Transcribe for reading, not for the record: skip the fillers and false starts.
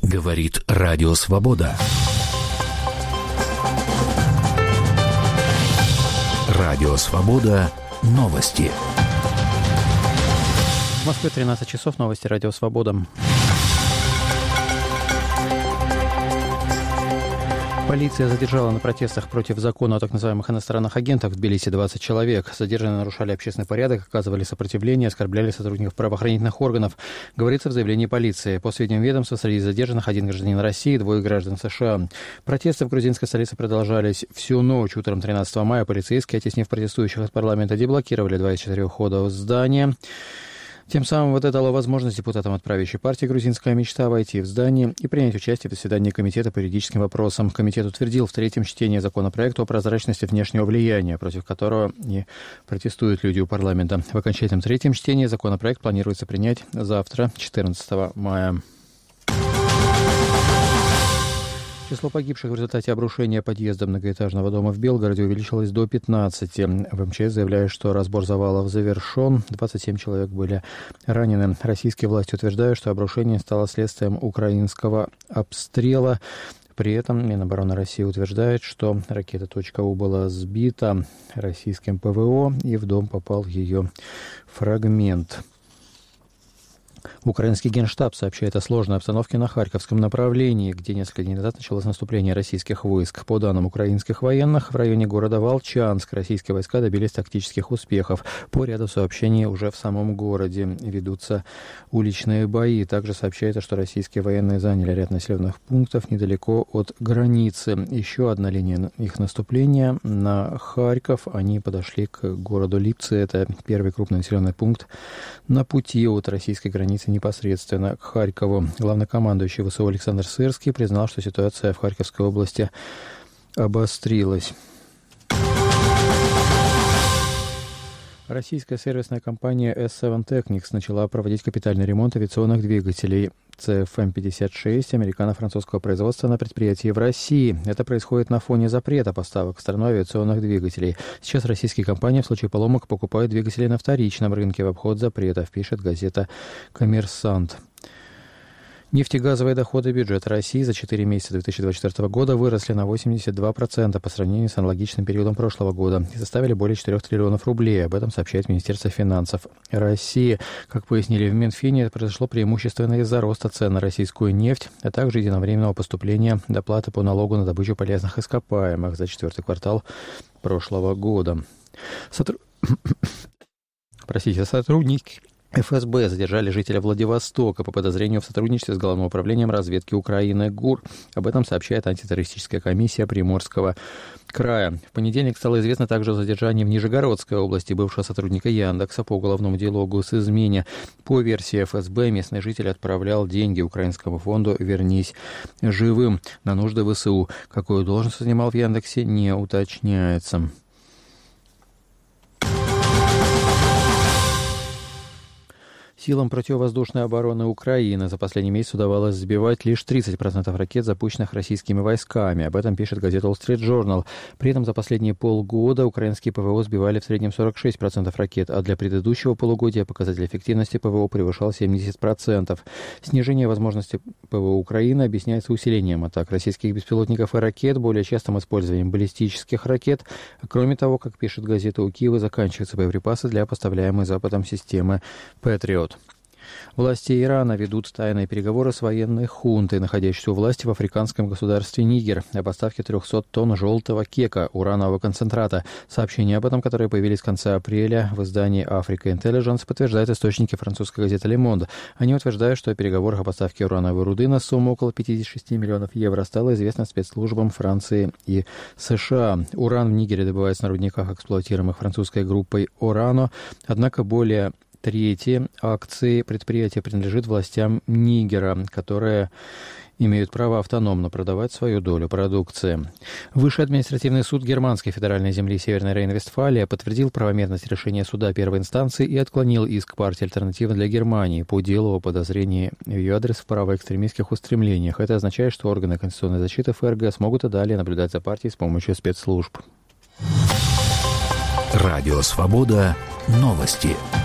Говорит Радио Свобода. Радио Свобода. Новости. В Москве 13 часов. Новости Радио Свобода. Полиция задержала на протестах против закона о так называемых иностранных агентах в Тбилиси 20 человек. Задержанные нарушали общественный порядок, оказывали сопротивление, оскорбляли сотрудников правоохранительных органов. Говорится в заявлении полиции. По сведениям ведомства, среди задержанных один гражданин России, 2 граждан США. Протесты в грузинской столице продолжались всю ночь. Утром 13 мая полицейские, оттеснив протестующих от парламента, деблокировали 2 из 4 входа в здание. Тем самым это дало возможность депутатам от правящей партии «Грузинская мечта» войти в здание и принять участие в заседании Комитета по юридическим вопросам. Комитет утвердил в 3-м чтении законопроект о прозрачности внешнего влияния, против которого и протестуют люди у парламента. В окончательном 3-м чтении законопроект планируется принять завтра, 14 мая. Число погибших в результате обрушения подъезда многоэтажного дома в Белгороде увеличилось до 15. В МЧС заявляют, что разбор завалов завершен. 27 человек были ранены. Российские власти утверждают, что обрушение стало следствием украинского обстрела. При этом Минобороны России утверждает, что ракета .У была сбита российским ПВО, и в дом попал ее фрагмент. Украинский генштаб сообщает о сложной обстановке на Харьковском направлении, где несколько дней назад началось наступление российских войск. По данным украинских военных, в районе города Волчанск российские войска добились тактических успехов. По ряду сообщений уже в самом городе ведутся уличные бои. Также сообщается, что российские военные заняли ряд населенных пунктов недалеко от границы. Еще одна линия их наступления на Харьков. Они подошли к городу Липцы. Это первый крупный населенный пункт на пути от российской границы непосредственно к Харькову. Главнокомандующий ВСУ Александр Сырский признал, что ситуация в Харьковской области обострилась. Российская сервисная компания S7 Technics начала проводить капитальный ремонт авиационных двигателей CFM56 американо-французского производства на предприятии в России. Это происходит на фоне запрета поставок в страну авиационных двигателей. Сейчас российские компании в случае поломок покупают двигатели на вторичном рынке в обход запретов, пишет газета «Коммерсант». Нефтегазовые доходы бюджета России за 4 месяца 2024 года выросли на 82% по сравнению с аналогичным периодом прошлого года и составили более 4 триллионов рублей. Об этом сообщает Министерство финансов России. Как пояснили в Минфине, это произошло преимущественно из-за роста цен на российскую нефть, а также единовременного поступления доплаты по налогу на добычу полезных ископаемых за 4-й квартал прошлого года. Сотрудники ФСБ задержали жителя Владивостока по подозрению в сотрудничестве с Главным управлением разведки Украины ГУР. Об этом сообщает антитеррористическая комиссия Приморского края. В понедельник стало известно также о задержании в Нижегородской области бывшего сотрудника Яндекса по уголовному делу о госизмене. По версии ФСБ, местный житель отправлял деньги украинскому фонду «Вернись живым» на нужды ВСУ. Какую должность занимал в Яндексе, не уточняется. Силам противовоздушной обороны Украины за последний месяц удавалось сбивать лишь 30% ракет, запущенных российскими войсками. Об этом пишет газета Wall Street Journal. При этом за последние полгода украинские ПВО сбивали в среднем 46% ракет, а для предыдущего полугодия показатель эффективности ПВО превышал 70%. Снижение возможности ПВО Украины объясняется усилением атак российских беспилотников и ракет, более частым использованием баллистических ракет. Кроме того, как пишет газета, у Киева заканчиваются боеприпасы для поставляемой Западом системы «Патриот». Власти Ирана ведут тайные переговоры с военной хунтой, находящейся у власти в африканском государстве Нигер, о поставке 300 тонн желтого кека, уранового концентрата. Сообщения об этом, которые появились в конце апреля в издании Africa Intelligence, подтверждают источники французской газеты Le Monde. Они утверждают, что о переговорах о поставке урановой руды на сумму около 56 миллионов евро стало известно спецслужбам Франции и США. Уран в Нигере добывается на рудниках, эксплуатируемых французской группой Орано, однако более трети акций предприятия принадлежит властям Нигера, которые имеют право автономно продавать свою долю продукции. Высший административный суд Германской федеральной земли Северной Рейн-Вестфалия подтвердил правомерность решения суда первой инстанции и отклонил иск партии «Альтернатива для Германии» по делу о подозрении в ее адрес в правоэкстремистских устремлениях. Это означает, что органы конституционной защиты ФРГ смогут и далее наблюдать за партией с помощью спецслужб. Радио «Свобода». Новости.